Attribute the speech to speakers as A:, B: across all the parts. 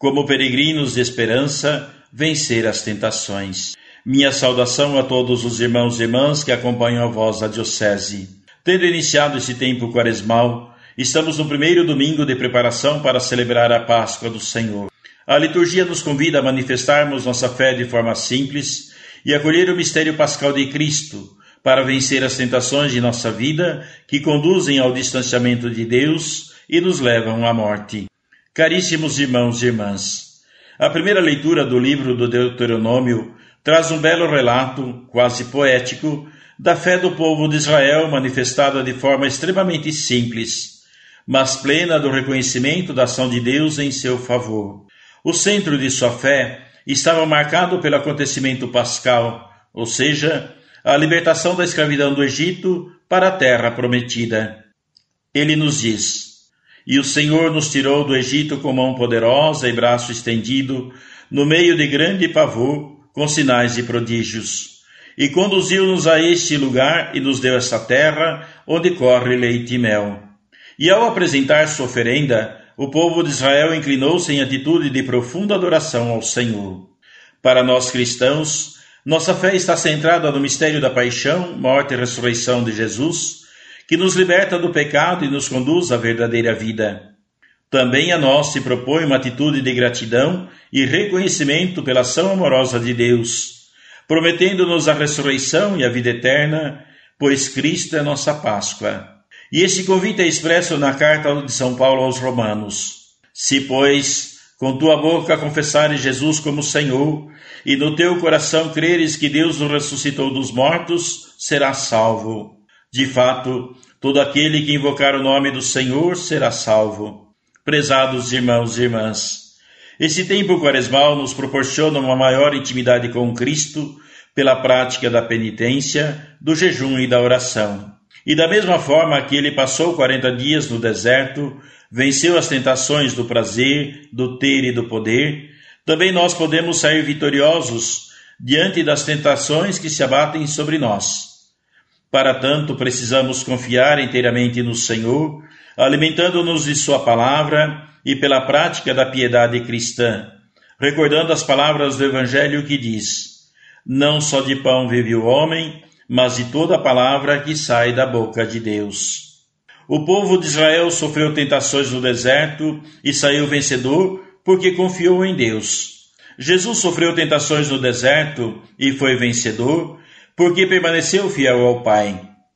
A: como peregrinos de esperança, vencer as tentações. Minha saudação a todos os irmãos e irmãs que acompanham a voz da Diocese. Tendo iniciado esse tempo quaresmal, estamos no primeiro domingo de preparação para celebrar a Páscoa do Senhor. A liturgia nos convida a manifestarmos nossa fé de forma simples e acolher o mistério pascal de Cristo, para vencer as tentações de nossa vida que conduzem ao distanciamento de Deus e nos levam à morte. Caríssimos irmãos e irmãs, a primeira leitura do livro do Deuteronômio traz um belo relato, quase poético, da fé do povo de Israel manifestada de forma extremamente simples, mas plena do reconhecimento da ação de Deus em seu favor. O centro de sua fé estava marcado pelo acontecimento pascal, ou seja, a libertação da escravidão do Egito para a terra prometida. Ele nos diz: E o Senhor nos tirou do Egito com mão poderosa e braço estendido, no meio de grande pavor, com sinais e prodígios. E conduziu-nos a este lugar e nos deu esta terra, onde corre leite e mel. E ao apresentar sua oferenda, o povo de Israel inclinou-se em atitude de profunda adoração ao Senhor. Para nós cristãos, nossa fé está centrada no mistério da paixão, morte e ressurreição de Jesus, que nos liberta do pecado e nos conduz à verdadeira vida. Também a nós se propõe uma atitude de gratidão e reconhecimento pela ação amorosa de Deus, prometendo-nos a ressurreição e a vida eterna, pois Cristo é nossa Páscoa. E esse convite é expresso na carta de São Paulo aos Romanos. Se, pois, com tua boca confessares Jesus como Senhor, e no teu coração creres que Deus o ressuscitou dos mortos, serás salvo. De fato, todo aquele que invocar o nome do Senhor será salvo. Prezados irmãos e irmãs, esse tempo quaresmal nos proporciona uma maior intimidade com Cristo pela prática da penitência, do jejum e da oração. E da mesma forma que ele passou 40 dias no deserto, venceu as tentações do prazer, do ter e do poder, também nós podemos sair vitoriosos diante das tentações que se abatem sobre nós. Para tanto, precisamos confiar inteiramente no Senhor, alimentando-nos de sua palavra e pela prática da piedade cristã, recordando as palavras do Evangelho que diz: Não só de pão vive o homem, mas de toda a palavra que sai da boca de Deus. O povo de Israel sofreu tentações no deserto e saiu vencedor porque confiou em Deus. Jesus sofreu tentações no deserto e foi vencedor porque permaneceu fiel ao Pai.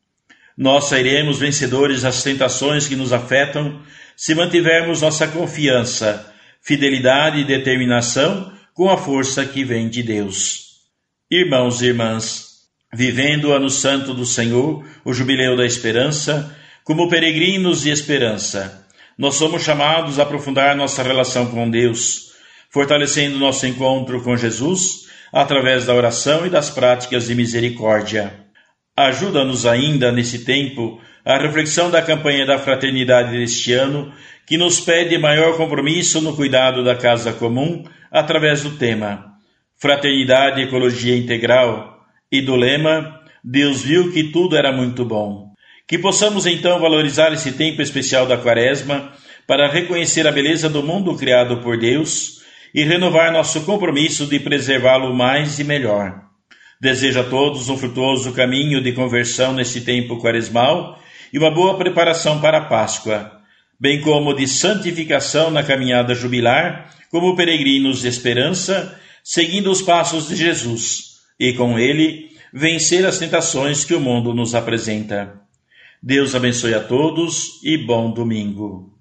A: Nós sairemos vencedores das tentações que nos afetam se mantivermos nossa confiança, fidelidade e determinação com a força que vem de Deus. Irmãos e irmãs, vivendo o ano santo do Senhor, o jubileu da esperança, como peregrinos de esperança, nós somos chamados a aprofundar nossa relação com Deus, fortalecendo nosso encontro com Jesus através da oração e das práticas de misericórdia. Ajuda-nos ainda, nesse tempo, a reflexão da campanha da fraternidade deste ano, que nos pede maior compromisso no cuidado da casa comum, através do tema Fraternidade e Ecologia Integral, e do lema Deus viu que tudo era muito bom. Que possamos então valorizar esse tempo especial da Quaresma para reconhecer a beleza do mundo criado por Deus e renovar nosso compromisso de preservá-lo mais e melhor. Desejo a todos um frutuoso caminho de conversão neste tempo quaresmal e uma boa preparação para a Páscoa, bem como de santificação na caminhada jubilar, como peregrinos de esperança, seguindo os passos de Jesus, e com ele vencer as tentações que o mundo nos apresenta. Deus abençoe a todos e bom domingo.